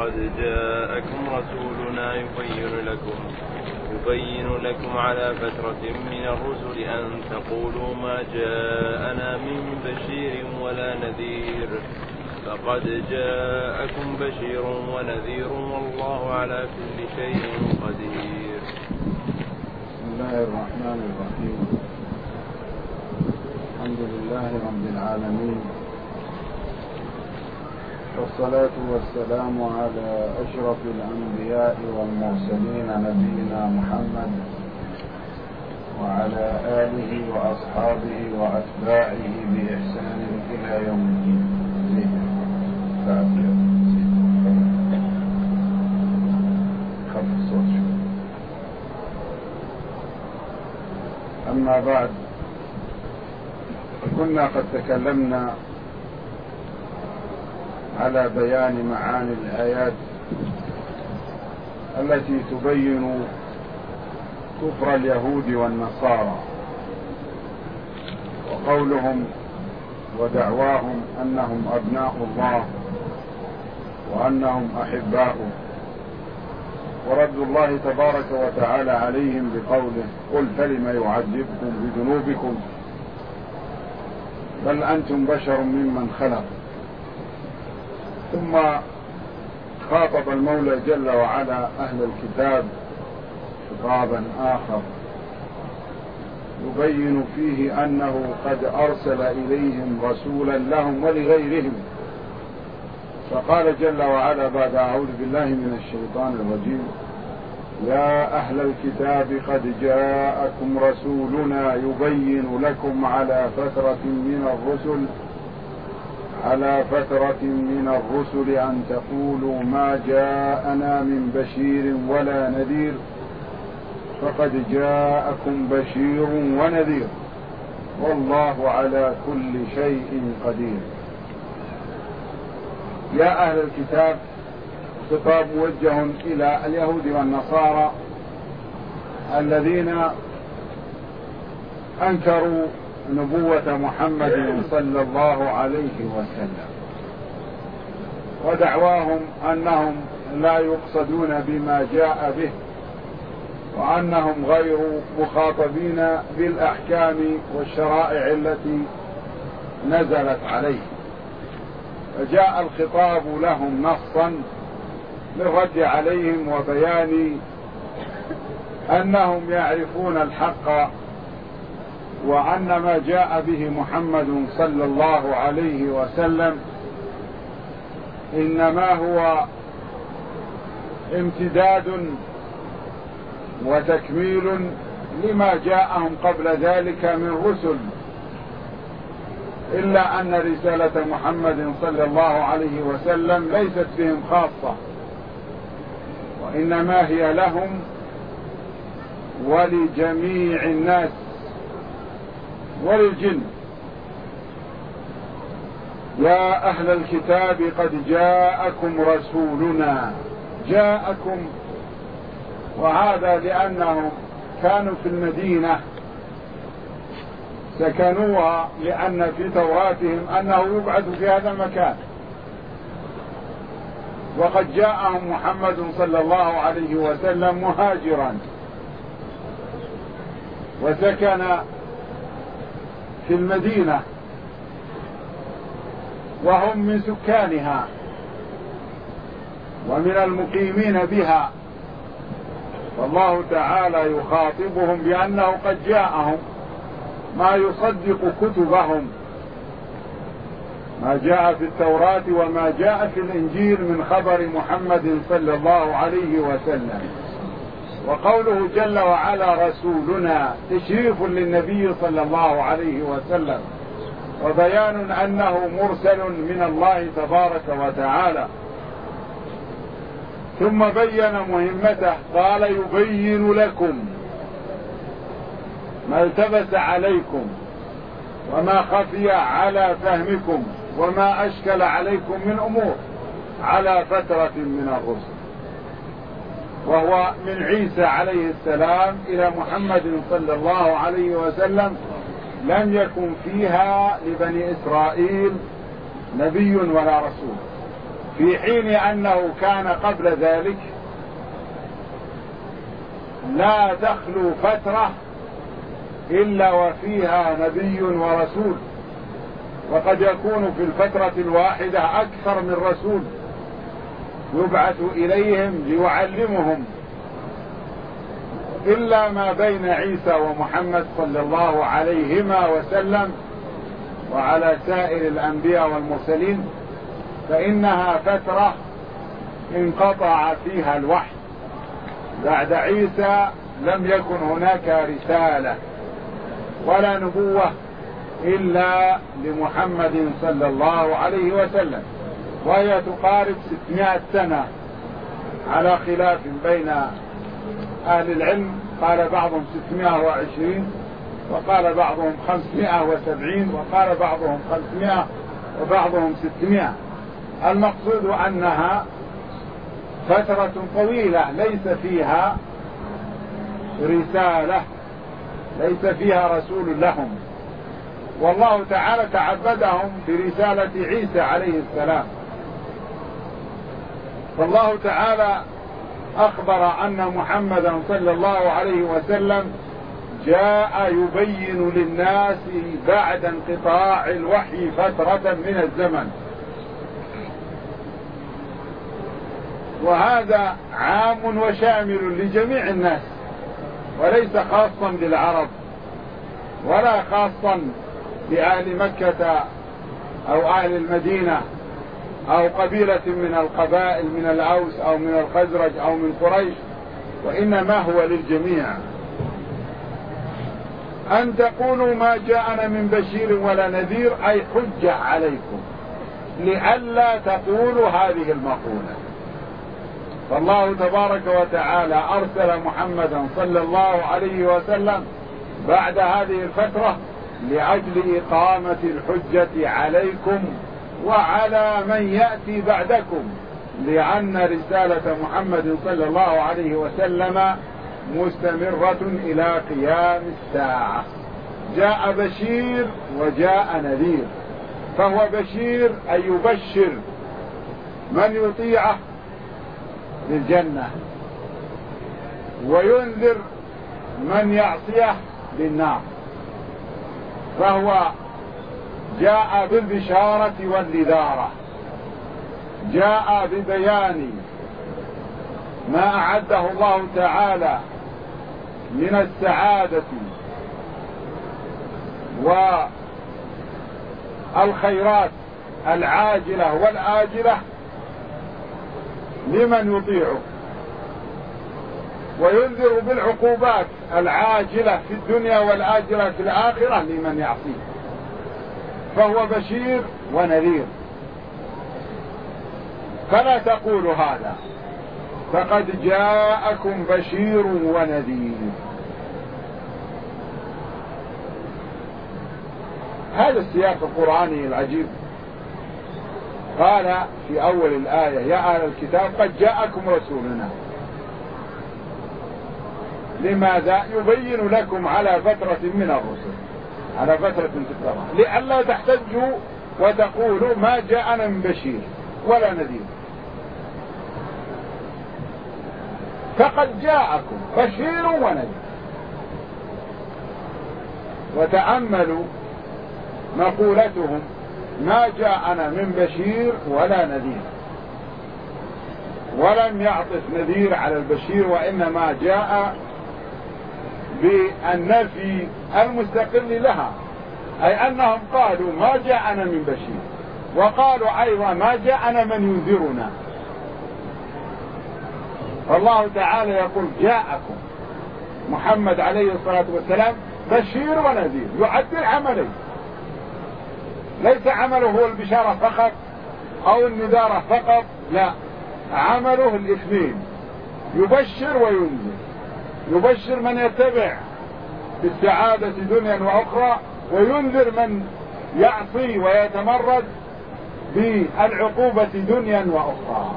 لقد جاءكم رسولنا يبين لكم على فترة من الرسل أن تقولوا ما جاءنا من بشير ولا نذير فقد جاءكم بشير ونذير والله على كل شيء قدير. بسم الله الرحمن الرحيم. الحمد لله رب العالمين، والصلاة والسلام على أشرف الأنبياء والمرسلين نبينا محمد وعلى آله وأصحابه وأتباعه بإحسان إلى يوم الدين. أما بعد، كنا قد تكلمنا على بيان معاني الآيات التي تبين كفر اليهود والنصارى وقولهم ودعواهم أنهم أبناء الله وأنهم أحباؤه، ورد الله تبارك وتعالى عليهم بقوله: قل فلم يعذبكم بذنوبكم بل أنتم بشر ممن خلق. ثم خاطب المولى جل وعلا أهل الكتاب خطابا آخر يبين فيه أنه قد أرسل إليهم رسولا لهم ولغيرهم، فقال جل وعلا بعد: أعوذ بالله من الشيطان الرجيم: يا أهل الكتاب قد جاءكم رسولنا يبين لكم على فترة من الرسل أن تقولوا ما جاءنا من بشير ولا نذير فقد جاءكم بشير ونذير والله على كل شيء قدير. يا أهل الكتاب، خطاب موجه إلى اليهود والنصارى الذين أنكروا نبوة محمد صلى الله عليه وسلم، ودعواهم أنهم لا يقصدون بما جاء به، وأنهم غير مخاطبين بالأحكام والشرائع التي نزلت عليه. فجاء الخطاب لهم نصا للرد عليهم وبيان أنهم يعرفون الحق، وأن ما جاء به محمد صلى الله عليه وسلم إنما هو امتداد وتكميل لما جاءهم قبل ذلك من رسل، إلا أن رسالة محمد صلى الله عليه وسلم ليست بهم خاصة، وإنما هي لهم ولجميع الناس وللجن. يا أهل الكتاب قد جاءكم رسولنا، جاءكم، وهذا لأنهم كانوا في المدينة سكنوها، لأن في توراتهم أنه يبعث في هذا المكان، وقد جاءهم محمد صلى الله عليه وسلم مهاجرا وسكن في المدينة وهم من سكانها ومن المقيمين بها، والله تعالى يخاطبهم بأنه قد جاءهم ما يصدق كتبهم، ما جاء في التوراة وما جاء في الإنجيل من خبر محمد صلى الله عليه وسلم. وقوله جل وعلا رسولنا تشريف للنبي صلى الله عليه وسلم، وبيان أنه مرسل من الله تبارك وتعالى. ثم بين مهمته، قال: يبين لكم ما التبس عليكم وما خفي على فهمكم وما أشكل عليكم من أمور على فترة من الرسل، وهو من عيسى عليه السلام إلى محمد صلى الله عليه وسلم، لم يكن فيها لبني إسرائيل نبي ولا رسول، في حين أنه كان قبل ذلك لا تخلو فترة إلا وفيها نبي ورسول، وقد يكون في الفترة الواحدة أكثر من رسول يبعث إليهم ليعلمهم، إلا ما بين عيسى ومحمد صلى الله عليهما وسلم وعلى سائر الأنبياء والمرسلين، فإنها فترة انقطع فيها الوحي. بعد عيسى لم يكن هناك رسالة ولا نبوة إلا لمحمد صلى الله عليه وسلم، وهي تقارب 600 سنة على خلاف بين أهل العلم، قال بعضهم 620 وقال بعضهم 570 وقال بعضهم 500 وبعضهم 600. المقصود أنها فترة طويلة ليس فيها رسالة، ليس فيها رسول لهم، والله تعالى تعبدهم برسالة عيسى عليه السلام. فالله تعالى أخبر أن محمدا صلى الله عليه وسلم جاء يبين للناس بعد انقطاع الوحي فترة من الزمن، وهذا عام وشامل لجميع الناس، وليس خاصا بالعرب ولا خاصا بأهل مكة أو أهل المدينة أو قبيلة من القبائل من الأوس أو من الخزرج أو من قريش، وإنما هو للجميع. أن تقولوا ما جاءنا من بشير ولا نذير، أي حجة عليكم لئلا تقولوا هذه المقولة. فالله تبارك وتعالى أرسل محمدا صلى الله عليه وسلم بعد هذه الفترة لأجل إقامة الحجة عليكم وعلى من يأتي بعدكم، لأن رسالة محمد صلى الله عليه وسلم مستمرة إلى قيام الساعة. جاء بشير وجاء نذير، فهو بشير أي يبشر من يطيعه للجنة، وينذر من يعصيه بالنار، فهو جاء بالبشارة والنذارة، جاء ببيان ما أعده الله تعالى من السعادة والخيرات العاجلة والآجلة لمن يطيعه، وينذر بالعقوبات العاجلة في الدنيا والآجلة في الآخرة لمن يعصيه، فهو بشير ونذير. فلا تقولوا هذا، فقد جاءكم بشير ونذير. هذا السياق القرآني العجيب. قال في أول الآية: يا أهل الكتاب قد جاءكم رسولنا. لماذا؟ يبين لكم على فترة من الرسل، على فترة تكرار، لئلا تحتجوا وتقولوا ما جاءنا من بشير ولا نذير. فقد جاءكم بشير ونذير. وتأملوا مقولتهم: ما جاءنا من بشير ولا نذير، ولم يعطف نذير على البشير، وإنما جاء بالنفي المستقل لها، أي أنهم قالوا ما جاءنا من بشير، وقالوا أيضا ما جاءنا من ينذرنا. فالله تعالى يقول: جاءكم محمد عليه الصلاة والسلام بشير ونذير، يعدل عملي، ليس عمله هو البشارة فقط أو النذارة فقط، لا، عمله الاثنين، يبشر وينذر. يبشر من يتبع بالسعادة دنيا وأخرى، وينذر من يعصي ويتمرد بالعقوبة دنيا وأخرى.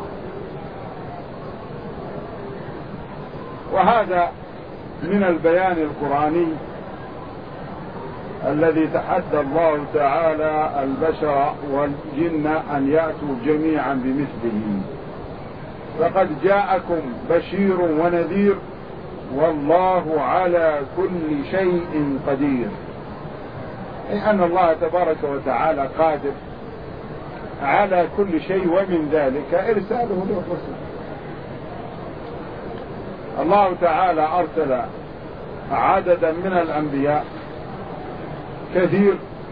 وهذا من البيان القرآني الذي تحدى الله تعالى البشر والجن أن يأتوا جميعا بمثله. فقد جاءكم بشير ونذير والله على كل شيء قدير، أي أن الله تبارك وتعالى قادر على كل شيء، ومن ذلك إرساله للرسل. الله تعالى أرسل عددا من الأنبياء كثير،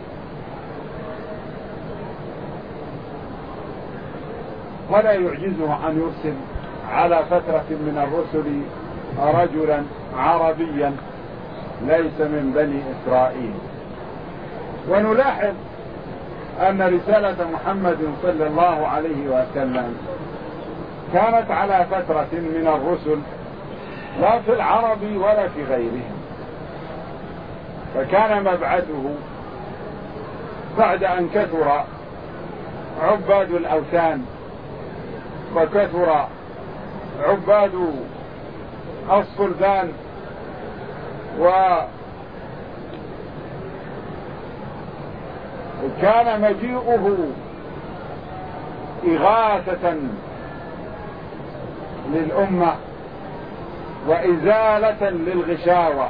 ولا يعجزه أن يرسل على فترة من الرسل رجلا عربيا ليس من بني إسرائيل. ونلاحظ أن رسالة محمد صلى الله عليه وسلم كانت على فترة من الرسل لا في العرب ولا في غيرهم، فكان مبعثه بعد أن كثر عباد الأوثان وكثر عباد الصلبان وكان مجيئه إغاثة للأمة وإزالة للغشاوة.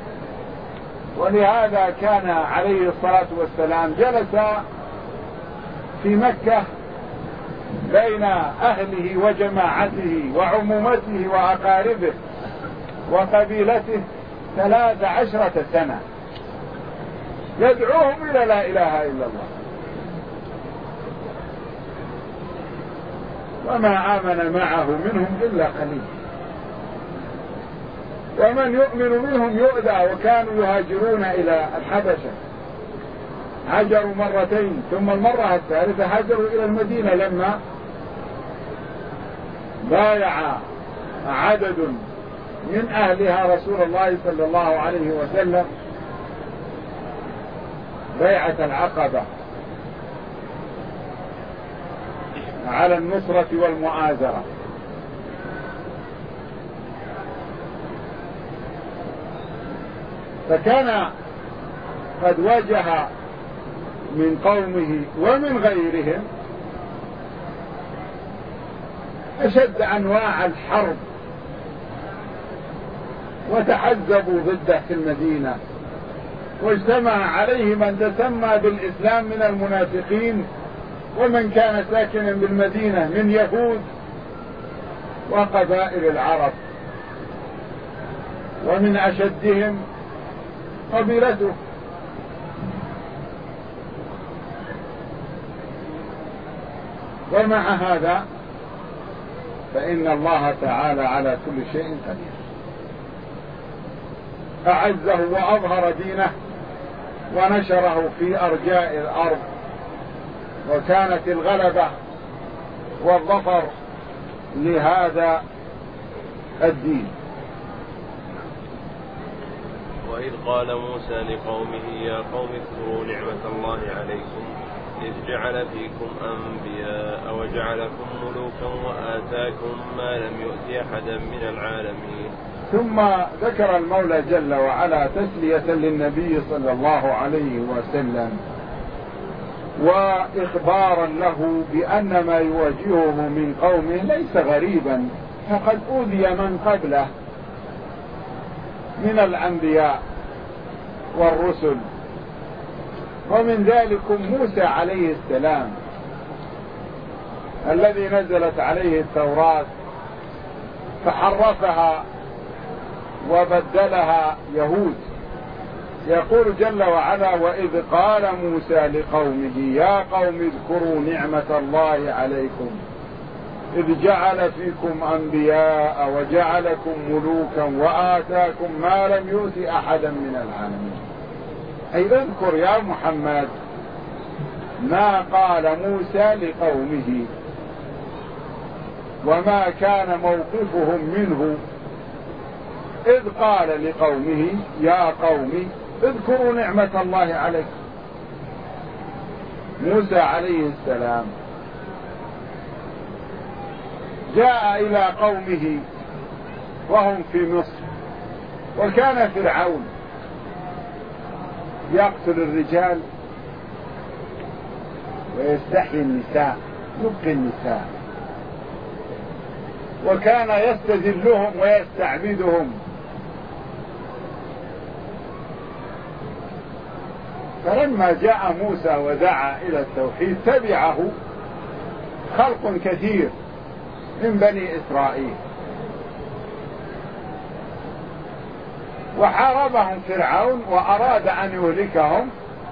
ولهذا كان عليه الصلاة والسلام جلس في مكة بين أهله وجماعته وعمومته وأقاربه وقبيلته 13 سنة يدعوهم إلى لا إله إلا الله، وما آمن معه منهم إلا قليل، ومن يؤمن منهم يؤذى، وكانوا يهاجرون إلى الحبشة، هاجروا مرتين، ثم المرة الثالثة هاجروا إلى المدينة لما بايع عدد من أهلها رسول الله صلى الله عليه وسلم بيعة العقبة على النصرة والمؤازرة. فكان قد واجه من قومه ومن غيرهم أشد أنواع الحرب، وتحزبوا ضده في المدينة، واجتمع عليه من تسمى بالإسلام من المنافقين ومن كان ساكنا بالمدينة من يهود وقبائل العرب، ومن أشدهم قبيلته. ومع هذا فإن الله تعالى على كل شيء قدير، أعزه وأظهر دينه ونشره في أرجاء الأرض، وكانت الغلبة والظفر لهذا الدين. وإذ قال موسى لقومه يا قوم اذكروا نعمة الله عليكم إذ جعل فيكم أنبياء وجعلكم ملوكا وآتاكم ما لم يؤت أحدا من العالمين. ثم ذكر المولى جل وعلا تسلية للنبي صلى الله عليه وسلم وإخبارا له بأن ما يواجهه من قومه ليس غريبا، فقد أوذي من قبله من الأنبياء والرسل، ومن ذلكم موسى عليه السلام الذي نزلت عليه التوراة فحرفها وبدلها يهود. يقول جل وعلا وإذ قال موسى لقومه يا قوم اذكروا نعمة الله عليكم إذ جعل فيكم أنبياء وجعلكم ملوكا وآتاكم ما لم يؤت أحدا من العالمين. أي اذكر يا محمد ما قال موسى لقومه وما كان موقفهم منه إذ قال لقومه يا قوم اذكروا نعمة الله عليكم. موسى عليه السلام جاء إلى قومه وهم في مصر، وكان فرعون يقتل الرجال ويستحيي النساء، يبقي النساء، وكان يستذلهم ويستعبدهم. فلما جاء موسى ودعا إلى التوحيد تبعه خلق كثير من بني إسرائيل، وحاربهم فرعون وأراد أن يهلكهم،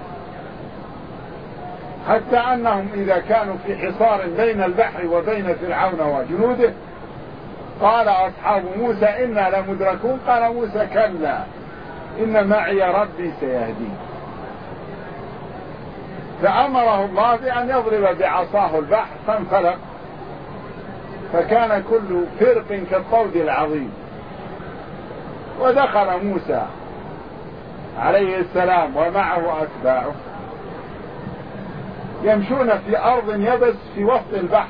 حتى أنهم إذا كانوا في حصار بين البحر وبين فرعون وجنوده قال أصحاب موسى إنا لمدركون، قال موسى كلا إن معي ربي سيهدين، فأمره الله بأن يضرب بعصاه البحر فانفلق، فكان كل فرق كالطود العظيم. ودخل موسى عليه السلام ومعه أتباعه يمشون في أرض يبس في وسط البحر،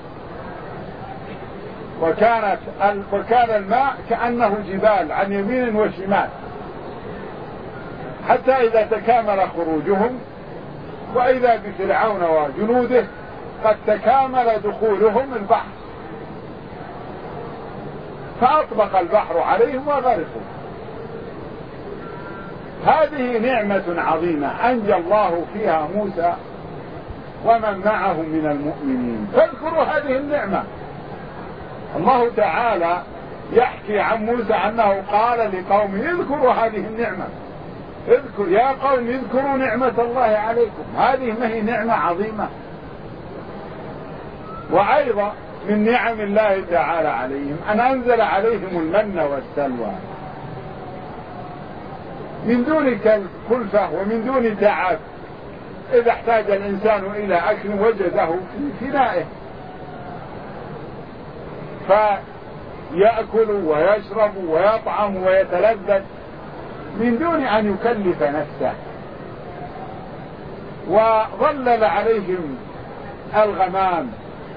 وكان الماء كأنه جبال عن يمين وشمال، حتى إذا تكامل خروجهم وإذا بفرعون وجنوده قد تكامل دخولهم البحر، فأطبق البحر عليهم وغرقوا. هذه نعمة عظيمة أنجى الله فيها موسى ومن معه من المؤمنين، فاذكروا هذه النعمة. الله تعالى يحكي عن موسى أنه قال لقومه اذكروا هذه النعمة، اذكر يا قوم اذكروا نعمة الله عليكم، هذه ما هي نعمة عظيمة. وأيضا من نعم الله تعالى عليهم أن أنزل عليهم المن والسلوى من دون كلفة ومن دون تعب. إذا احتاج الإنسان إلى أكل وجده في فنائه، فيأكل ويشرب ويطعم ويتلذذ من دون أن يكلف نفسه. وظلل عليهم الغمام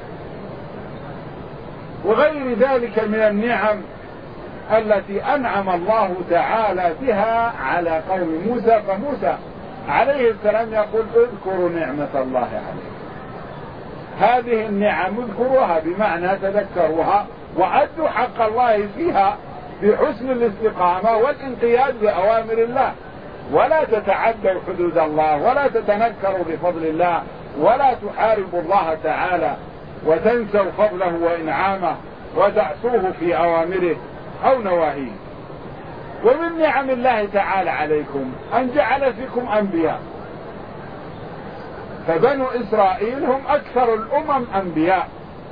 وغير ذلك من النعم التي أنعم الله تعالى بها على قوم موسى. فموسى عليه السلام يقول اذكروا نعمة الله عليكم، هذه النعم اذكروها بمعنى تذكروها وأدوا حق الله فيها بحسن الاستقامة والانقياد بأوامر الله، ولا تتعدوا حدود الله ولا تتنكروا بفضل الله ولا تحاربوا الله تعالى وتنسوا فضله وإنعامه وتعصوه في أوامره أو نواهيه. ومن نعم الله تعالى عليكم أن جعل فيكم أنبياء، فبنو إسرائيل هم أكثر الأمم أنبياء،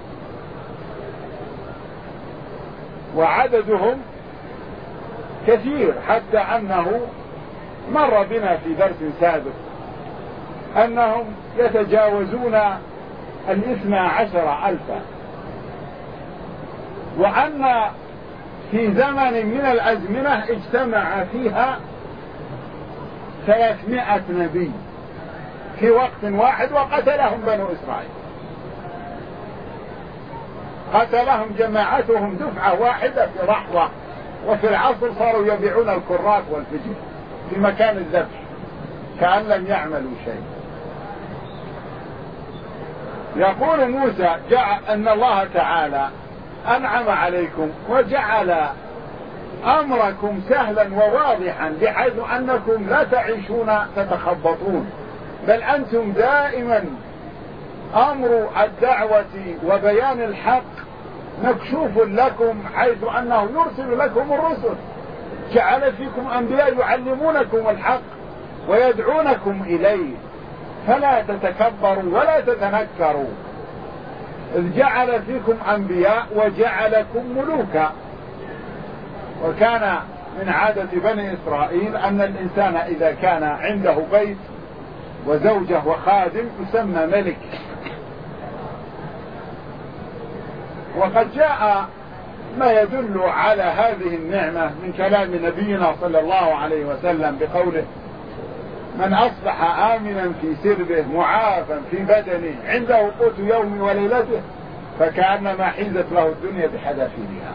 وعددهم كثير، حتى أنه مر بنا في درس سابق أنهم يتجاوزون 12,000، وأن في زمن من الأزمنة اجتمع فيها 300 نبي في وقت واحد وقتلهم بنو إسرائيل، قتلهم جماعتهم دفعة واحدة في لحظة، وفي العصر صاروا يبيعون الكرات والفجل في مكان الذبح كأن لم يعملوا شيء. يقول موسى أن الله تعالى أنعم عليكم وجعل أمركم سهلا وواضحا، بحيث أنكم لا تعيشون تتخبطون، بل أنتم دائما أمر الدعوة وبيان الحق مكشوف لكم، حيث أنه يرسل لكم الرسل، جعل فيكم أنبياء يعلمونكم الحق ويدعونكم إليه، فلا تتكبروا ولا تتنكروا، إذ جعل فيكم أنبياء وجعلكم ملوكا. وكان من عادة بني إسرائيل أن الإنسان إذا كان عنده بيت وزوجة وخادم يسمى ملك. وقد جاء ما يدل على هذه النعمة من كلام نبينا صلى الله عليه وسلم بقوله من أصبح آمنا في سربه معافا في بدنه عنده قوت يوم وليلته فكأنما حيزت له الدنيا بحذافيرها.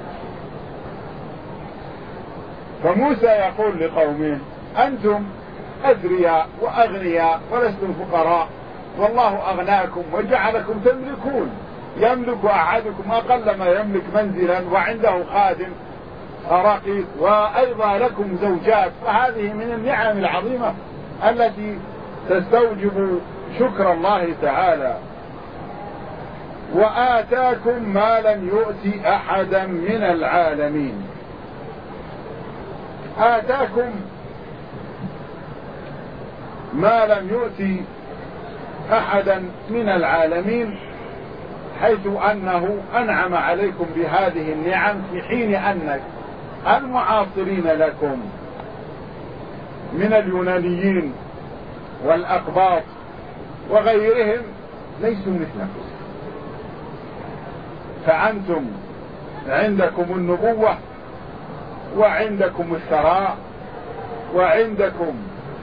فموسى يقول لقومه أنتم أثرياء وأغنياء ولستم فقراء، والله أغناكم وجعلكم تملكون. يملك أحدكم أقل ما يملك منزلا وعنده خادم رقيق، وأيضا لكم زوجات، فهذه من النعم العظيمة التي تستوجب شكر الله تعالى. وآتاكم ما لم يؤت أحدا من العالمين. آتاكم ما لم يؤت أحدا من العالمين، حيث أنه أنعم عليكم بهذه النعم في حين أن المعاصرين لكم من اليونانيين والأقباط وغيرهم ليسوا مثلكم، فأنتم عندكم النبوة وعندكم الثراء وعندكم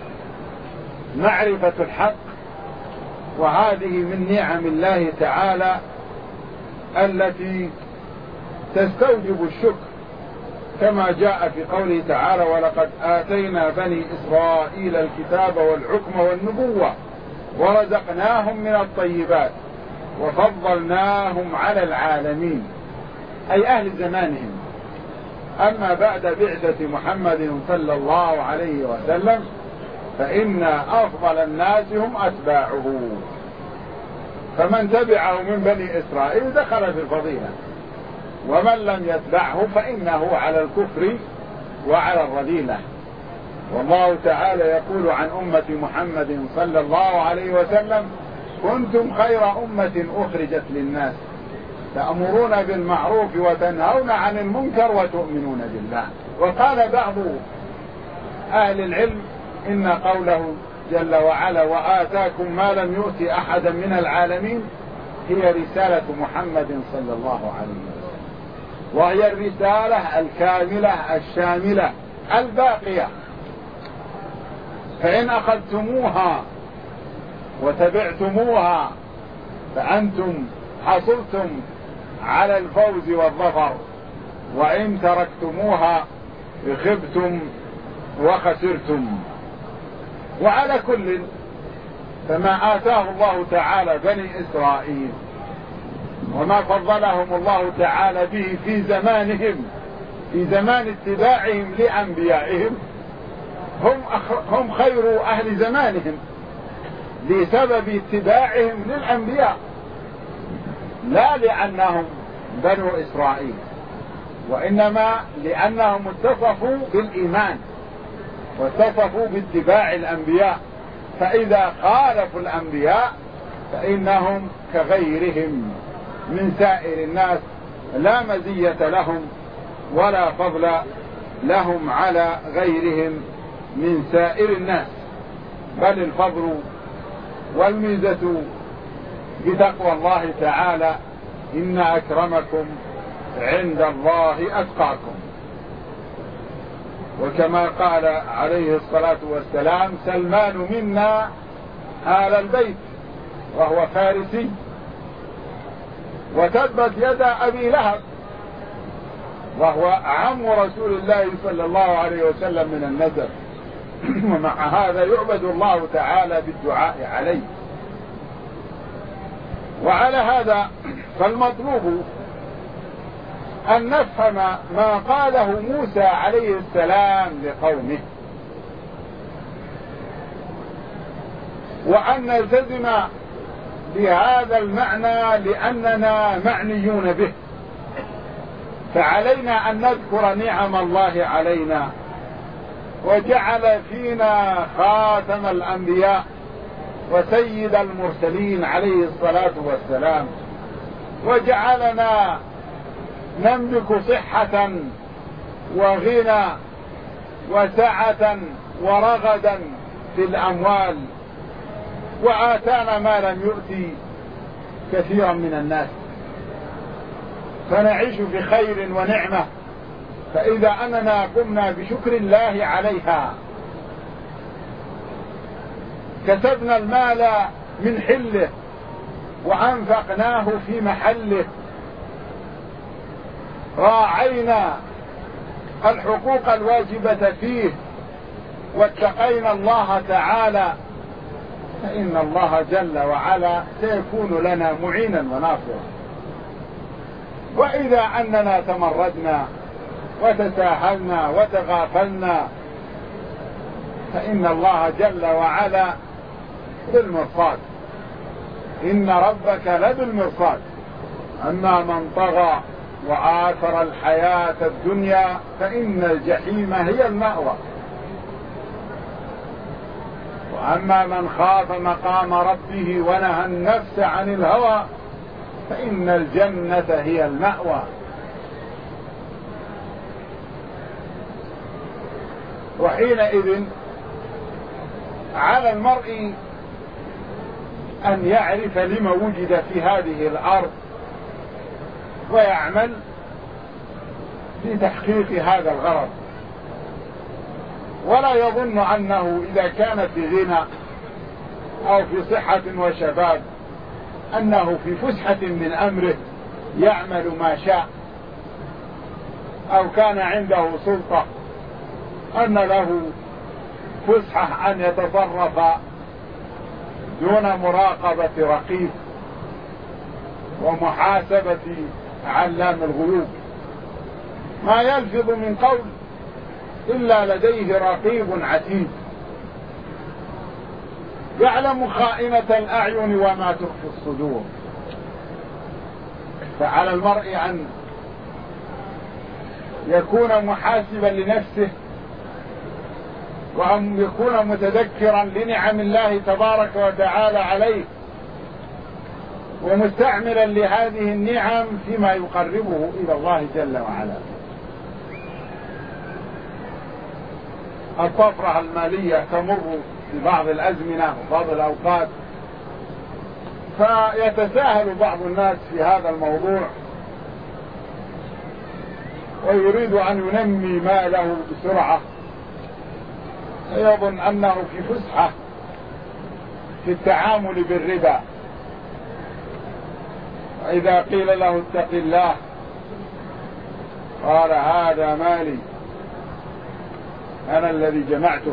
معرفة الحق، وهذه من نعم الله تعالى التي تستوجب الشكر، كما جاء في قوله تعالى: ولقد آتينا بني إسرائيل الكتاب والحكم والنبوة ورزقناهم من الطيبات وفضلناهم على العالمين، أي أهل زمانهم. أما بعد بعثة محمد صلى الله عليه وسلم فإن أفضل الناس هم أتباعه، فمن تبعه من بني إسرائيل دخل في الفضيلة، ومن لم يتبعه فإنه على الكفر وعلى الرذيلة. والله تعالى يقول عن أمة محمد صلى الله عليه وسلم: كنتم خير أمة أخرجت للناس تأمرون بالمعروف وتنهون عن المنكر وتؤمنون بالله. وقال بعض أهل العلم إن قوله جل وعلا: وآتاكم ما لم يؤت أحدا من العالمين، هي رسالة محمد صلى الله عليه وسلم، وهي الرسالة الكاملة الشاملة الباقية. فإن أخذتموها وتبعتموها فأنتم حصلتم على الفوز والظفر، وإن تركتموها خبتم وخسرتم. وعلى كل فما آتاه الله تعالى بني إسرائيل وما فضلهم الله تعالى به في زمانهم، في زمان اتباعهم لأنبيائهم، هم خير أهل زمانهم بسبب اتباعهم للأنبياء، لا لأنهم بنو إسرائيل، وإنما لأنهم اتصفوا بالإيمان واتصفوا باتباع الأنبياء. فإذا خالفوا الأنبياء فإنهم كغيرهم من سائر الناس، لا مزية لهم ولا فضل لهم على غيرهم من سائر الناس، بل الفضل والميزة بتقوى الله تعالى: إن أكرمكم عند الله أتقاكم. وكما قال عليه الصلاة والسلام: سلمان منا آل البيت، وهو فارسي. وتبت يد أبي لهب، وهو عم رسول الله صلى الله عليه وسلم من النسب، ومع هذا يعبد الله تعالى بالدعاء عليه. وعلى هذا فالمطلوب أن نفهم ما قاله موسى عليه السلام لقومه، وأن نلتزم بهذا المعنى لأننا معنيون به. فعلينا أن نذكر نعم الله علينا، وجعل فينا خاتم الأنبياء وسيد المرسلين عليه الصلاة والسلام، وجعلنا نملك صحة وغنى وسعة ورغدا في الأموال، وآتانا ما لم يؤتي كثيرا من الناس، فنعيش في خير ونعمة. فإذا أننا قمنا بشكر الله عليها، كسبنا المال من حله وأنفقناه في محله، راعينا الحقوق الواجبة فيه، واتقينا الله تعالى فإن الله جل وعلا سيكون لنا معينا وناصرا. وإذا أننا تمردنا وتساهلنا وتغافلنا فإن الله جل وعلا بالمرصاد، إن ربك لبالمرصاد. أما من طغى وآثر الحياة الدنيا فإن الجحيم هي المأوى، وأما من خاف مقام ربه ونهى النفس عن الهوى فإن الجنة هي المأوى. وحينئذ على المرء أن يعرف لما وجد في هذه الأرض ويعمل في تحقيق هذا الغرض، ولا يظن أنه إذا كان في غنى أو في صحة وشباب أنه في فسحة من أمره يعمل ما شاء، أو كان عنده سلطة أن له فسحة أن يتصرف دون مراقبة رقيب ومحاسبة علام الغيوب. ما يلفظ من قول إلا لديه رقيب عتيد يعلم خائنة الأعين وما تخفي الصدور. فعلى المرء أن يكون محاسبا لنفسه، وأن يكون متذكرا لنعم الله تبارك وتعالى عليه، ومستعملا لهذه النعم فيما يقربه إلى الله جل وعلا. الطفرة المالية تمر في بعض الأزمنة وبعض الأوقات، فيتساهل بعض الناس في هذا الموضوع ويريد أن ينمي ماله بسرعة، يظن أنه في فسحة في التعامل بالربا. وإذا قيل له اتق الله قال هذا مالي أنا الذي جمعته،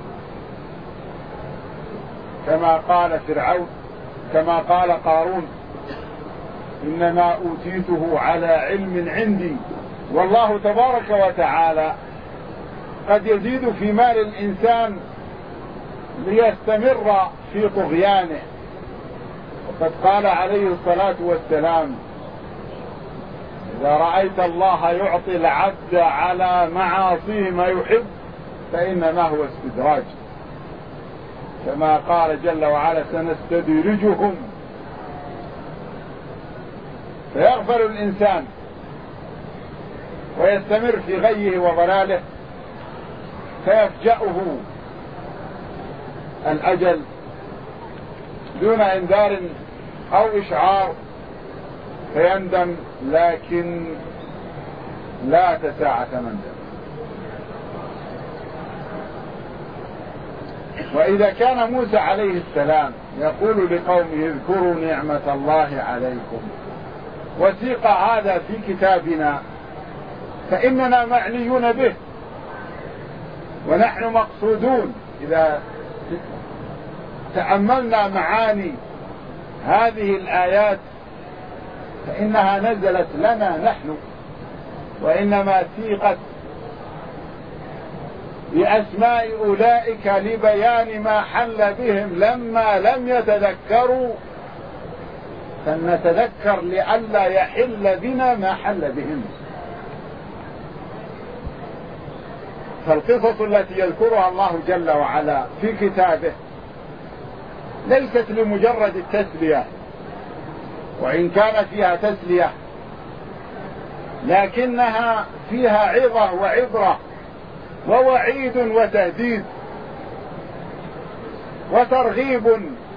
كما قال فرعون، كما قال قارون إنما أوتيته على علم عندي. والله تبارك وتعالى قد يزيد في مال الإنسان ليستمر في طغيانه. وقد قال عليه الصلاة والسلام إذا رأيت الله يعطي العبد على معاصيه ما يحب فإنما هو استدراج، كما قال جل وعلا سنستدرجهم. فيغفل الإنسان ويستمر في غيه وضلاله فيفجأه الأجل دون إنذار أو إشعار فيندم، لكن لا تساعة مندم. وإذا كان موسى عليه السلام يقول لقومه اذكروا نعمة الله عليكم وسيق هذا في كتابنا فإننا معنيون به ونحن مقصودون. إذا تأملنا معاني هذه الآيات فإنها نزلت لنا نحن، وإنما سيقت بأسماء أولئك لبيان ما حل بهم لما لم يتذكروا، فلنتذكر لئلا يحل بنا ما حل بهم. فالقصص التي يذكرها الله جل وعلا في كتابه ليست لمجرد التسلية، وإن كان فيها تسلية لكنها فيها عظة وعبرة ووعيد وتهديد وترغيب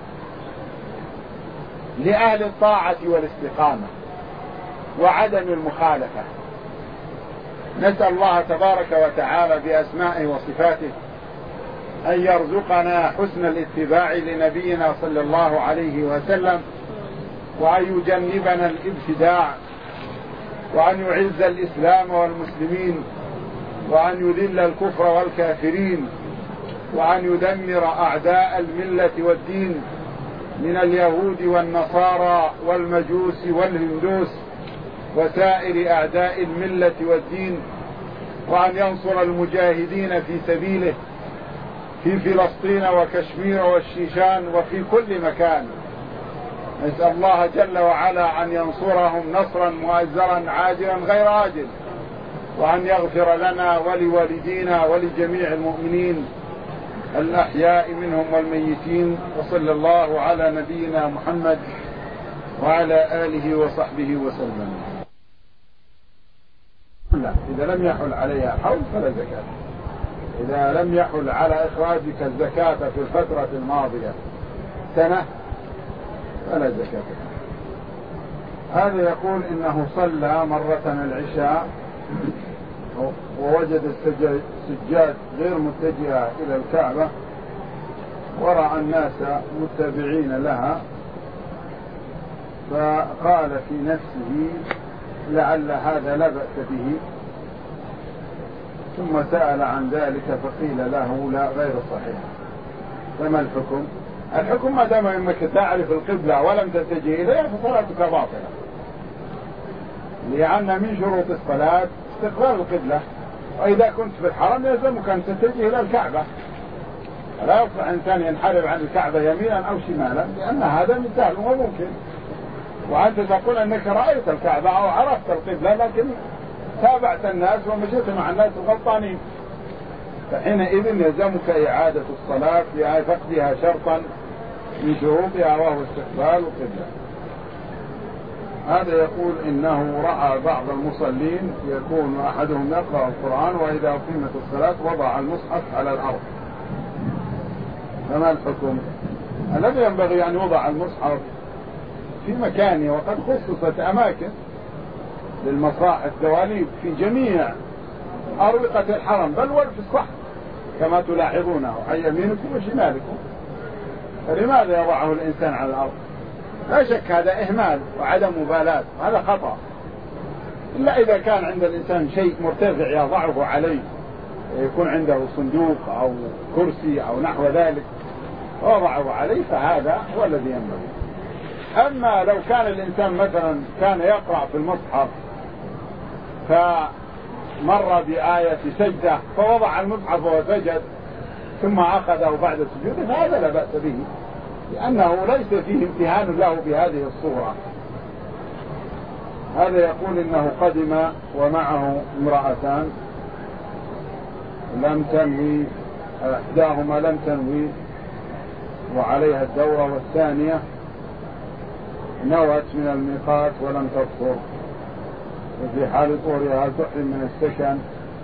لأهل الطاعة والاستقامة وعدم المخالفة. نسأل الله تبارك وتعالى بأسمائه وصفاته أن يرزقنا حسن الاتباع لنبينا صلى الله عليه وسلم، وأن يجنبنا الابتداع، وأن يعز الإسلام والمسلمين، وأن يذل الكفر والكافرين، وأن يدمر أعداء الملة والدين من اليهود والنصارى والمجوس والهندوس وسائر أعداء الملة والدين، وأن ينصر المجاهدين في سبيله في فلسطين وكشمير والشيشان وفي كل مكان. نسأل الله جل وعلا أن ينصرهم نصرا مؤزرا عاجلا غير آجل، وأن يغفر لنا ولوالدينا ولجميع المؤمنين الأحياء منهم والميتين. وصلى الله على نبينا محمد وعلى آله وصحبه وسلم. لا، إذا لم يحل عليها حول فلا زكاة. إذا لم يحل على إخراجك الزكاة في الفترة الماضية سنة فلا زكاة. هذا يقول إنه صلى مرة العشاء ووجد السجاد غير متجهة إلى الكعبة، ورأى الناس متبعين لها، فقال في نفسه لعل هذا لا بأس به، ثم سأل عن ذلك فقيل له لا، غير صحيح. فما الحكم؟ الحكم ما دام انك تعرف القبلة ولم تتجه اليها فصلاتك باطلة، لأن من شروط الصلاة استقبال القبلة، وإذا كنت في الحرم يلزمك أن تتجه إلى الكعبة، لا يصلح إنسان ينحرف عن الكعبة يمينا أو شمالا، لأن هذا من سهل وممكن. وأنت تقول أنك رأيت الكعبة أو عرفت القبلة لكن تابعت الناس ومشيت مع الناس الغلطانين، فحينئذ يلزمك إعادة الصلاة لفقدها شرطا من شروطها وهو استقبال القبلة. هذا يقول إنه رأى بعض المصلين يكون أحدهم يقرأ القرآن وإذا قيمت الصلاة وضع المصحف على الأرض، فما الحكم؟ الذي ينبغي أن يوضع المصحف في مكانه، وقد خصصت أماكن للمصاحف دواليب في جميع أروقة الحرم بل وفي الصحن كما تلاحظونه عن يمينكم وشمالكم، فلماذا يضعه الإنسان على الأرض؟ لا شك هذا إهمال وعدم مبالاة، هذا خطأ، إلا إذا كان عند الإنسان شيء مرتفع يضعه عليه، يكون عنده صندوق أو كرسي أو نحو ذلك وضعه عليه، فهذا هو الذي ينبغي. أما لو كان الإنسان مثلا كان يقرأ في المصحف فمر بآية سجدة فوضع المصحف وسجد ثم أخذه بعد السجود، فهذا لا بأس به، لأنه ليس فيه امتهان له بهذه الصورة. هذا يقول إنه قدم ومعه امرأتان لم تنوي، إحداهما لم تنوي وعليها الدورة، والثانية نوت من الميقات ولم تفطر، وفي حال طهرها هل تحرم من السكن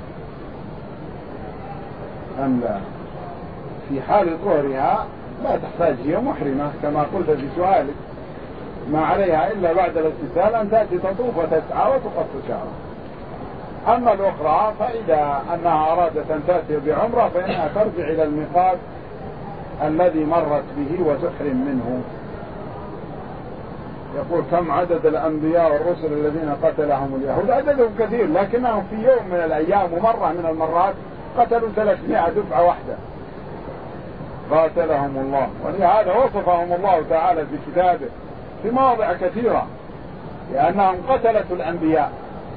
أم لا؟ في حال طهرها لا تحتاج، هي محرمة كما قلت في سؤالك، ما عليها إلا بعد الاغتسال أن تأتي تطوف وتسعى وتقص شعرها. أما الأخرى فإذا أنها أرادت أن تأتي بعمرة فإنها ترجع إلى الميقات الذي مرت به وتحرم منه. يقول كم عدد الأنبياء والرسل الذين قتلهم اليهود؟ عددهم كثير، لكنهم في يوم من الأيام ومرة من المرات قتلوا 300 دفعة واحدة قاتلهم الله، ولهذا وصفهم الله تعالى في كتابه في مواضع كثيرة لأنهم قتلة الأنبياء،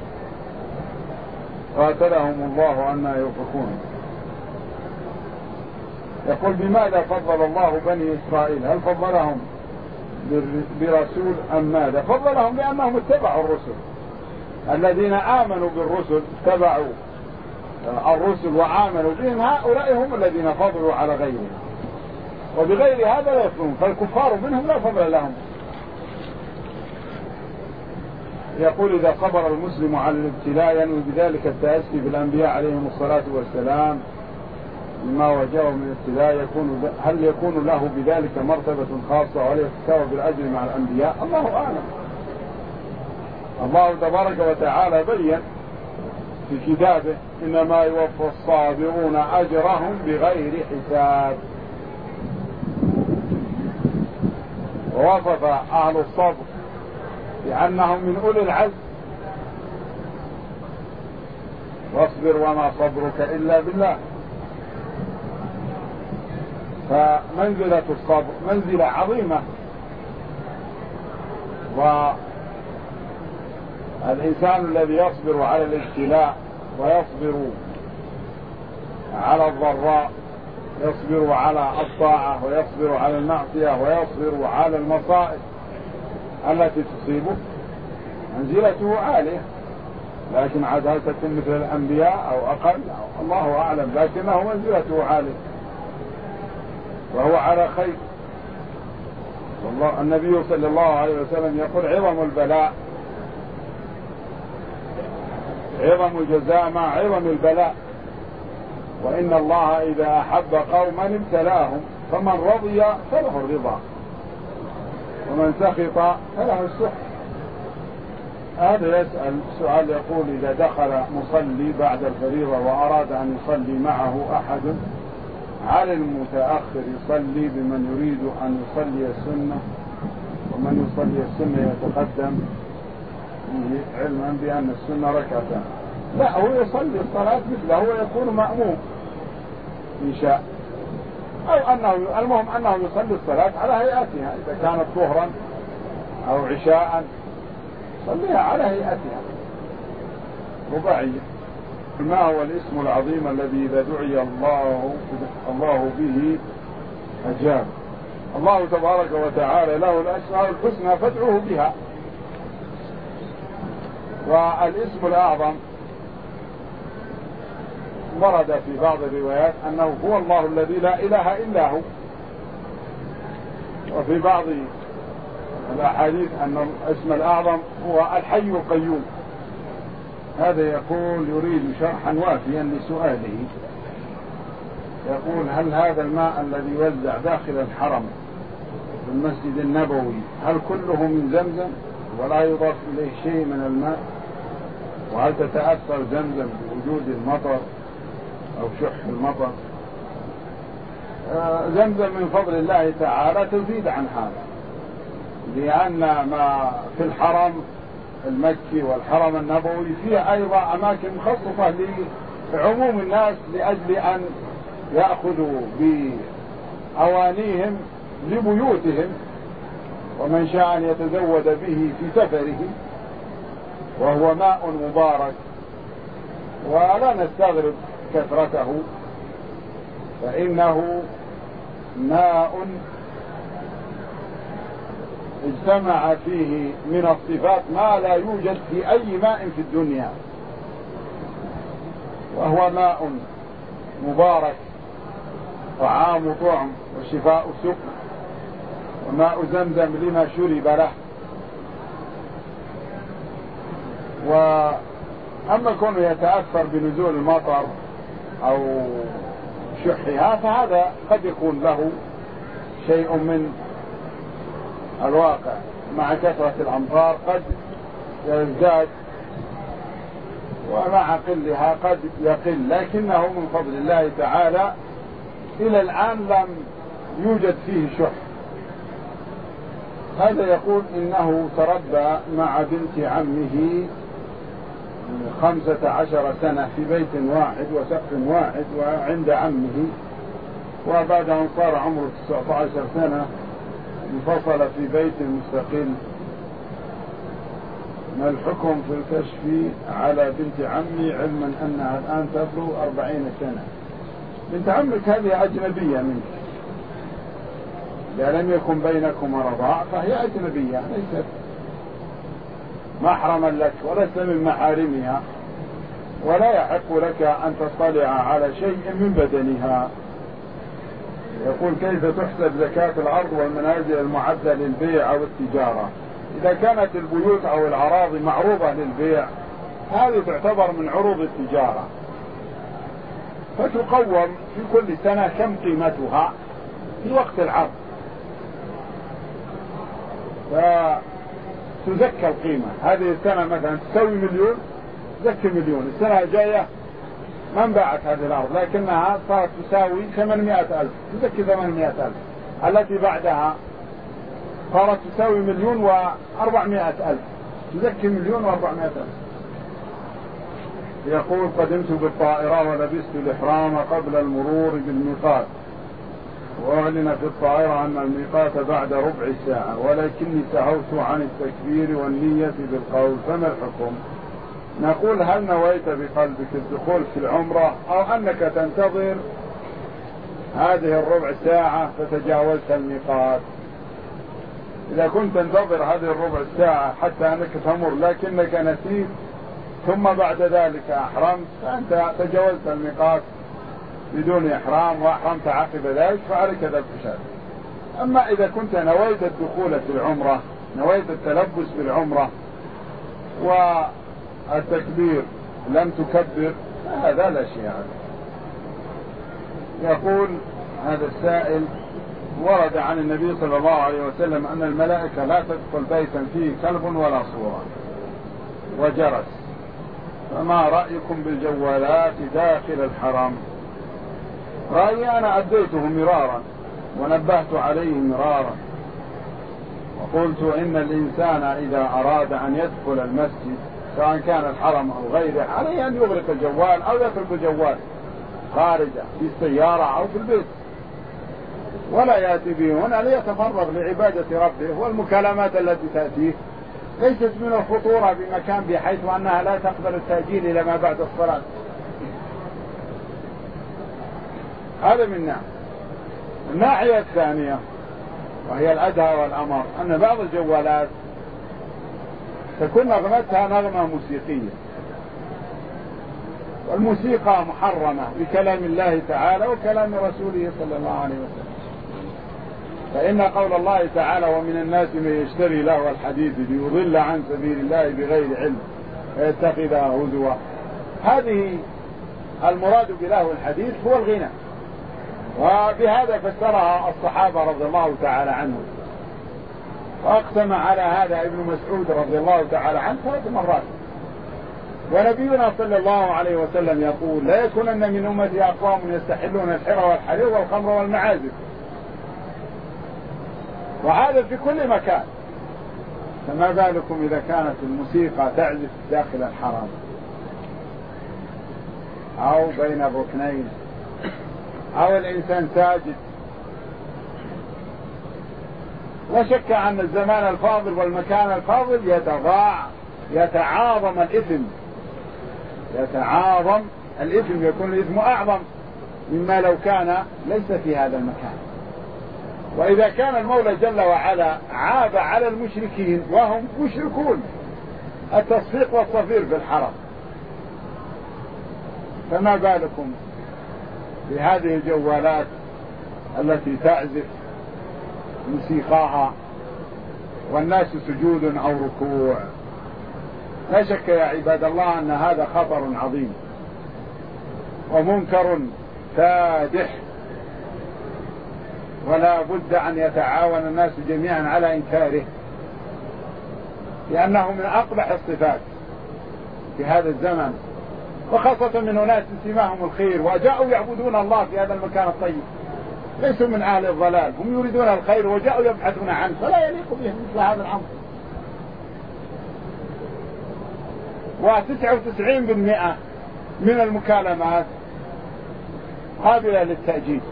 قاتلهم الله أن يؤفكون. يقول بماذا فضل الله بني إسرائيل؟ هل فضلهم برسول أم ماذا؟ فضلهم لأنهم اتبعوا الرسل، الذين آمنوا بالرسل اتبعوا الرسل وآمنوا بهم، هؤلاء هم الذين فضلوا على غيرهم، وبغير هذا لا يفضلون، فالكفار منهم لا فضل لهم. يقول إذا صبر المسلم على الابتلاء ينوي بذلك التأسي بالأنبياء عليهم الصلاة والسلام مما واجهه من ابتلاء، هل يكون له بذلك مرتبة خاصة ولا يتساوى بالأجر مع الأنبياء؟ الله أعلم. الله تبارك وتعالى بين في كتابه إنما يوفى الصابرون أجرهم بغير حساب، ووصف أهل الصبر بأنهم من أولي العزم، واصبر وما صبرك إلا بالله. فمنزلة الصبر منزلة عظيمة، والإنسان الذي يصبر على الابتلاء ويصبر على الضراء، يصبر على الطاعة ويصبر على المعصية ويصبر على المصائب التي تصيبه، منزلته عالية. لكن عاد هل تكون مثل الأنبياء أو أقل أو الله أعلم، لكنه منزلته عالية وهو على خير. والله النبي صلى الله عليه وسلم يقول عظم البلاء عظم الجزاء مع عظم البلاء، وإن الله إذا أحب قوما ابتلاهم، فمن رضي فله الرضا ومن سخط فله السخط. هذا يسأل سؤال يقول: إذا دخل مصلي بعد الفريضة وأراد أن يصلي معه أحد، على المتأخر يصلي بمن يريد أن يصلي السنة، ومن يصلي السنة يتقدم علما بأن السنة ركعتان؟ لا، هو يصلي الصلاة مثله ويكون مأموم إن شاء، أو أنه المهم أنه يصلي الصلاة على هيئتها، إذا كانت ظهرا أو عشاء صليها على هيئتها رباعية. ما هو الاسم العظيم الذي إذا دعي الله به أجاب؟ الله تبارك وتعالى له الأسماء الحسنى فادعوه بها. والاسم الأعظم ورد في بعض الروايات أنه هو الله الذي لا إله إلا هو، وفي بعض الأحاديث أن الاسم الأعظم هو الحي القيوم. هذا يقول يريد شرحا وافيا لسؤاله، يقول: هل هذا الماء الذي يوزع داخل الحرم في المسجد النبوي هل كله من زمزم ولا يضاف إليه شيء من الماء؟ وهل تتأثر زمزم بوجود المطر أو شح المطر؟ زمزم من فضل الله تعالى تزيد عن هذا، لأن ما في الحرم المكي والحرم النبوي فيه أيضا أماكن مخصصة لعموم الناس لأجل أن يأخذوا بأوانيهم لبيوتهم، ومن شاء أن يتزود به في سفره، وهو ماء مبارك ولا نستغرب كثرته، فإنه ماء اجتمع فيه من الصفات ما لا يوجد في أي ماء في الدنيا، وهو ماء مبارك طعام طعم وشفاء سقم، وماء زمزم لما شرب له. وأما كونه يتأثر بنزول المطر أو شحها فهذا قد يكون له شيء من الواقع، مع كثرة الأمطار قد يزداد ومع قلها قد يقل، لكنه من فضل الله تعالى إلى الآن لم يوجد فيه شح. هذا يقول إنه تربى مع بنت عمه 15 سنة في بيت واحد وسقف واحد وعند عمه، وبعد أن صار عمره 19 سنة انفصل في بيت مستقل. ما الحكم في الكشف على بنت عمي علما أنها الآن تبلغ 40 سنة؟ بنت عمك هذه أجنبية منك، إذا لم يكن بينكم رضاع فهي أجنبية، ليست محرما لك ولست من محارمها، ولا يحق لك أن تطلع على شيء من بدنها. يقول: كيف تحسب زكاة الأرض والمنازل المعدة للبيع أو التجارة؟ إذا كانت البيوت أو الأراضي معروضة للبيع هذه تعتبر من عروض التجارة، فتقوم في كل سنة كم قيمتها في وقت العرض، فتزكى القيمة. هذه السنة مثلا تسوي 1,000,000 زكي 1,000,000، السنة الجاية ما انباعت هذه الأرض لكنها صارت تساوي 800,000 تزكي 800,000، التي بعدها صارت تساوي 1,400,000 تزكي 1,400,000. يقول: قدمت بالطائرة ولبست الإحرام قبل المرور بالميقات، وأعلن في الطائرة أن الميقات بعد ربع ساعة، ولكني سهوت عن التكبير والنية بالقول، فما الحكم؟ نقول هل نويت بقلبك الدخول في العمرة أو أنك تنتظر هذه الربع ساعة فتجاوزت الميقات؟ إذا كنت تنتظر هذه الربع ساعة حتى أنك تمر لكنك نسيت ثم بعد ذلك أحرمت، فأنت تجاوزت الميقات بدون إحرام وأحرمت عقب ذلك، فعليك ذلك الشيء. أما إذا كنت نويت الدخول في العمرة، نويت التلبس بالعمرة والتكبير لم تكبر، هذا لا شيء عليه. يقول هذا السائل: ورد عن النبي صلى الله عليه وسلم أن الملائكة لا تدخل بيتا فيه كلب ولا صورة وجرس، فما رأيكم بالجوالات داخل الحرم؟ رأيي أنا أديته مرارا ونبهت عليه مرارا، وقلت إن الإنسان إذا أراد أن يدخل المسجد سواء كان الحرم أو غيره عليه أن يغلق الجوال أو يترك الجوال خارجه في السيارة أو في البيت، ولا يأتي به هنا ليتفرغ لعبادة ربه. والمكالمات التي تأتيه ليست من الخطورة بمكان بحيث أنها لا تقبل التأجيل إلى ما بعد الصلاة. هذا من ناحية. الناحية الثانية وهي الأدهى والأمر أن بعض الجوالات تكون نغمتها نغمة موسيقية، والموسيقى محرمة بكلام الله تعالى وكلام رسوله صلى الله عليه وسلم. فإن قول الله تعالى: ومن الناس من يشتري لهو الحديث ليضل عن سبيل الله بغير علم فيتخذها هزوا، هذه المراد بلهو الحديث هو الغنى، وبهذا فسرها الصحابة رضي الله تعالى عنهم، وأقسم على هذا ابن مسعود رضي الله تعالى عنه 3 مرات. ونبينا صلى الله عليه وسلم يقول: لا يكونن من أمتي أقوام يستحلون الحر والحرير والخمر والمعازف، وهذا في كل مكان، فما بالكم إذا كانت الموسيقى تعزف داخل الحرم أو بين الركنين أو الإنسان ساجد. لا شك أن الزمان الفاضل والمكان الفاضل يتعاظم الإثم، يكون الإثم أعظم مما لو كان ليس في هذا المكان. وإذا كان المولى جل وعلا عاب على المشركين وهم مشركون التصفيق والصفير في الحرم، فما بالكم بهذه الجوالات التي تعزف موسيقاها والناس سجود أو ركوع. لا شك يا عباد الله أن هذا خطر عظيم ومنكر فادح، ولا بد أن يتعاون الناس جميعا على إنكاره، لأنه من أقبح الصفات في هذا الزمن، وخاصة من أناس سماهم الخير وجاءوا يعبدون الله في هذا المكان الطيب، ليسوا من أهل الضلال، هم يريدون الخير وجاءوا يبحثون عنه، فلا يليق بهم مثل هذا الأمر. 99% من المكالمات قابلة للتأجيل،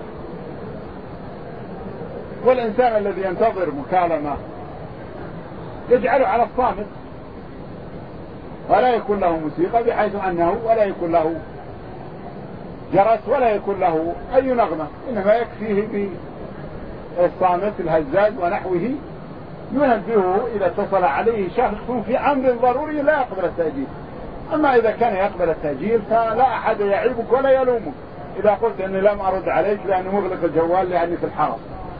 والإنسان الذي ينتظر مكالمة يجعله على الصامت، ولا يكون له موسيقى بحيث أنه ولا يكون له جرس ولا يكون له أي نغمة، إنما يكفيه بالصامت الهزاز ونحوه ينبهه إذا اتصل عليه شخص في أمر ضروري لا يقبل التأجيل. أما إذا كان يقبل التأجيل فلا أحد يعيبك ولا يلومك إذا قلت أني لم أرد عليك لأني مغلق الجوال لأني في الحرم.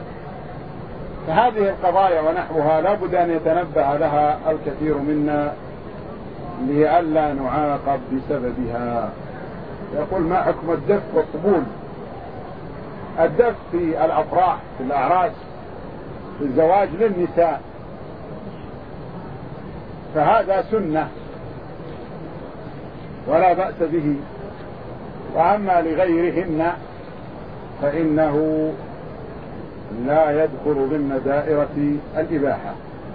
فهذه القضايا ونحوها لا بد أن يتنبه لها الكثير منا لئلا نعاقب بسببها. يقول: ما حكم الدف والطبول؟ الدف في الأفراح في الأعراس في الزواج للنساء، فهذا سنة ولا بأس به، وأما لغيرهن فإنه لا يدخل ضمن دائرة الإباحة.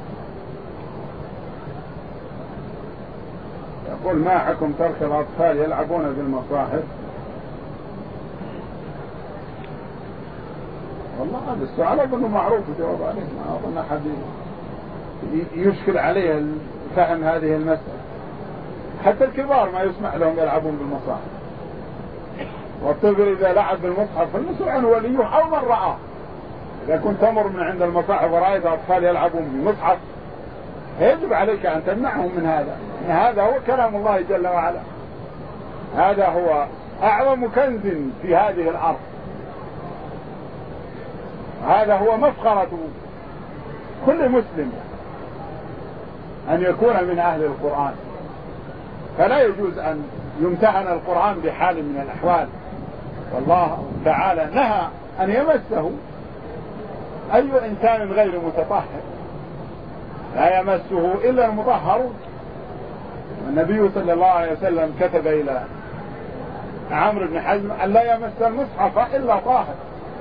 يقول: ما حكم ترك الأطفال يلعبون بالمصاحف؟ والله هذا السؤال أظنه معروف الجواب عليه، ما أظن أحد يشكل عليه فهم هذه المسألة. حتى الكبار ما يسمح لهم يلعبون بالمصاحف، والطفل إذا لعب بالمصحف فالمسؤول عنه وليه أو من رآه. إذا كنت تمر من عند المصاحف ورأيت أطفال يلعبون بالمصحف يجب عليك أن تمنعهم من هذا، إن هذا هو كلام الله جل وعلا، هذا هو أعظم كنز في هذه الأرض، هذا هو مفخرة كل مسلم أن يكون من أهل القرآن. فلا يجوز أن يمتحن القرآن بحال من الأحوال، والله تعالى نهى أن يمسه أي إنسان غير متطهر، لا يمسه إلا المطهرون. النبي صلى الله عليه وسلم كتب إلى عمرو بن حزم أن لا يمس المصحف إلا طاهر.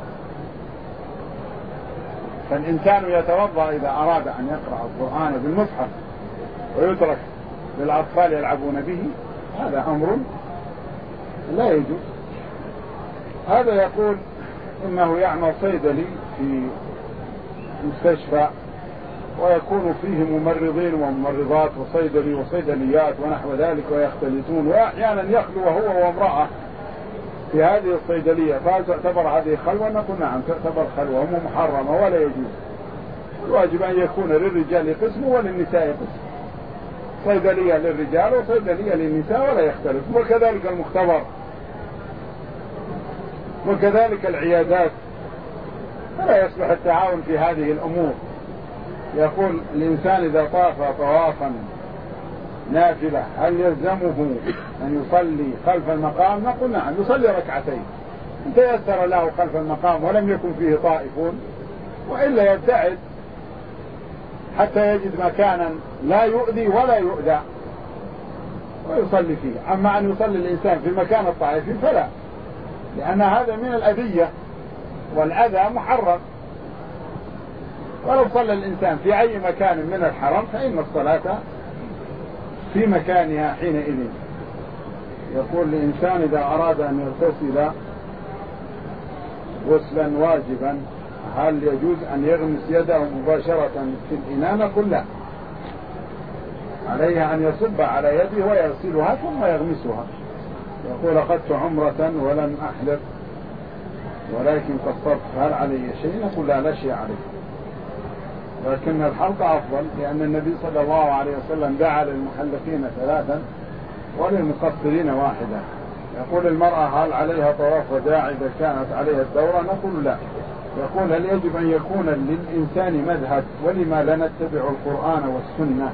فالإنسان يتوضأ إذا أراد أن يقرأ القرآن بالمصحف ويترك للأطفال يلعبون به، هذا أمر لا يجوز. هذا يقول إنه يعمل صيدلي في مستشفى، ويكون فيه ممرضين وممرضات وصيدلي وصيدليات ونحو ذلك، ويختلطون، وأحيانا يخلو هو وامرأة في هذه الصيدلية، فهل تعتبر هذه خلوة؟ نقول نعم تعتبر خلوة محرمة ولا يجوز. الواجب أن يكون للرجال قسم وللنساء قسم، صيدلية للرجال وصيدلية للنساء ولا يختلف، وكذلك المختبر وكذلك العيادات، فلا يصلح التعاون في هذه الأمور. يقول الإنسان إذا طاف طوافا نافلة هل يلزمه أن يصلي خلف المقام؟ نقول نعم يصلي ركعتين إن تيسر له خلف المقام ولم يكن فيه طائفون، وإلا يبتعد حتى يجد مكانا لا يؤذي ولا يؤذى ويصلي فيه. أما أن يصلي الإنسان في مكان الطائفين فلا، لأن هذا من الأذية، والأذى محرم. ولو صلى الإنسان في أي مكان من الحرم فإن الصلاة في مكانها حينئذ. يقول الإنسان إذا أراد أن يغتسل غسلا واجبا هل يجوز أن يغمس يده مباشرة في الإناء؟ نقول لا، عليه أن يصب على يده ويغسلها ثم يغمسها. يقول أخذت عمرة ولم أحلق ولكن قصرت، هل علي شيء؟ نقول لا شيء عليه، لكن الحلق أفضل، لأن النبي صلى الله عليه وسلم دعا للمحلقين 3 وللمقصرين 1. يقول المرأة هل عليها طواف وداع إذا كانت عليها الدورة؟ نقول لا. يقول هل يجب أن يكون للإنسان مذهب ولما لا نتبع القرآن والسنة؟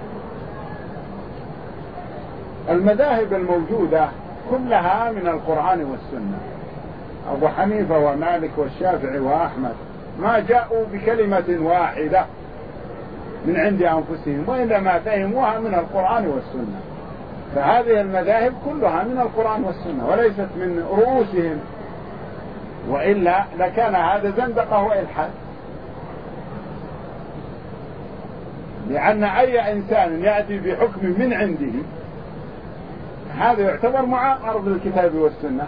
المذاهب الموجودة كلها من القرآن والسنة. أبو حنيفة ومالك والشافعي وأحمد ما جاءوا بكلمة واحدة من عند أنفسهم، وإنما فهموها من القرآن والسنة. فهذه المذاهب كلها من القرآن والسنة وليست من رؤوسهم، وإلا لكان هذا زندقة وإلحاد. لأن أي إنسان يأتي بحكم من عنده هذا يعتبر معارض للكتاب والسنة.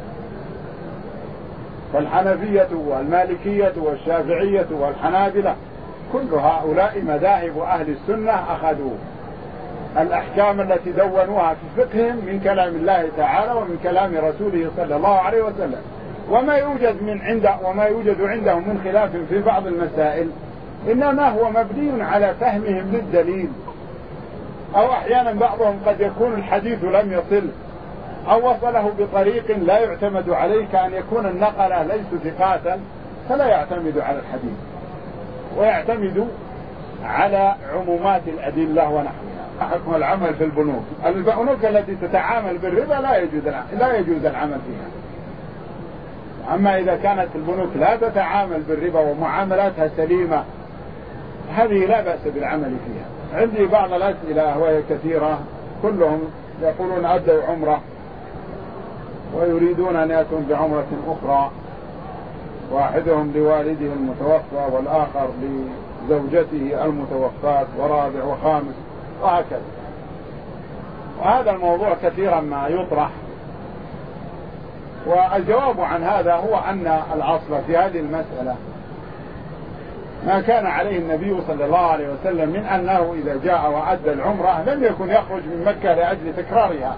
فالحنفية والمالكية والشافعية والحنابلة كل هؤلاء مذاهب أهل السنة أخذوا الأحكام التي دونوها في فقههم من كلام الله تعالى ومن كلام رسوله صلى الله عليه وسلم. وما يوجد عندهم من خلاف في بعض المسائل إنما هو مبني على فهمهم للدليل، أو أحيانا بعضهم قد يكون الحديث لم يصل أو وصله بطريق لا يعتمد عليه، كأن يكون النقلة ليسوا ثقاتا فلا يعتمد على الحديث ويعتمد على عمومات الأدلة ونحوها. حكم العمل في البنوك، البنوك التي تتعامل بالربا لا يجوز العمل فيها. أما إذا كانت البنوك لا تتعامل بالربا ومعاملاتها سليمة هذه لا بأس بالعمل فيها. عندي بعض الأسئلة وهي كثيرة، كلهم يقولون أدوا عمرة ويريدون أن يأتون بعمرة أخرى، واحدهم لوالده المتوفى والآخر لزوجته المتوفاة ورابع وخامس وهكذا. وهذا الموضوع كثيرا ما يطرح، والجواب عن هذا هو أن الأصل في هذه المسألة ما كان عليه النبي صلى الله عليه وسلم من أنه إذا جاء وأدى العمرة لم يكن يخرج من مكة لأجل تكرارها،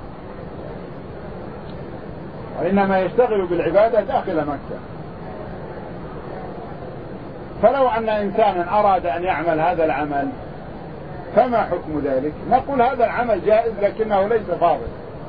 وإنما يشتغل بالعبادة داخل مكة. فلو أن إنسانا أراد أن يعمل هذا العمل فما حكم ذلك؟ نقول هذا العمل جائز لكنه ليس فاضل،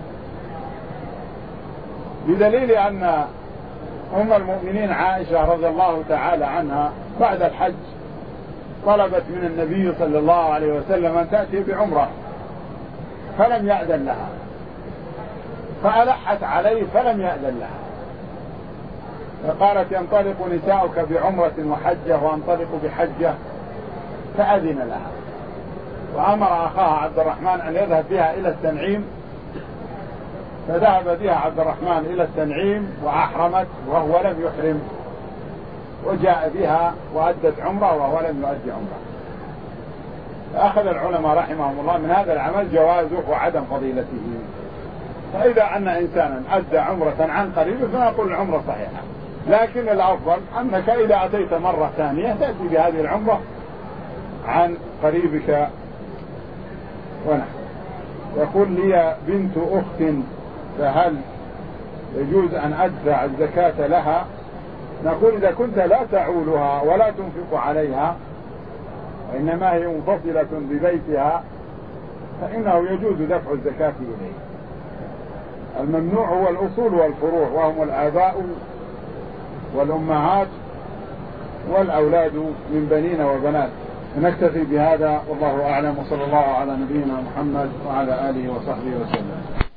بدليل أن أم المؤمنين عائشة رضي الله تعالى عنها بعد الحج طلبت من النبي صلى الله عليه وسلم أن تأتي بعمرة فلم يأذن لها، فألحت عليه فلم يأذن لها، فقالت ينطلق نساؤك بعمرة وحجة وانطلق بحجة، فأذن لها وأمر أخاها عبد الرحمن أن يذهب بها إلى التنعيم، فذهب بها عبد الرحمن إلى التنعيم وأحرمت وهو لم يحرم، وجاء بها وأدت عمرة وهو لم يؤدي عمرة. فأخذ العلماء رحمهم الله من هذا العمل جوازه وعدم فضيلته. فإذا أن إنسانا أدى عمرة عن قريب فنقول العمرة صحيحة، لكن الأفضل أنك إذا أتيت مرة ثانية تأتي بهذه العمرة عن قريبك ونحن. يقول لي بنت أخت فهل يجوز أن أدفع الزكاة لها؟ نقول إذا كنت لا تعولها ولا تنفق عليها وإنما هي منفصلة ببيتها فإنه يجوز دفع الزكاة إليه. الممنوع هو الأصول والفروع وهم الآباء والأمهات والأولاد من بنين وبنات. نكتفي بهذا والله أعلم، وصلى الله على نبينا محمد وعلى آله وصحبه وسلم.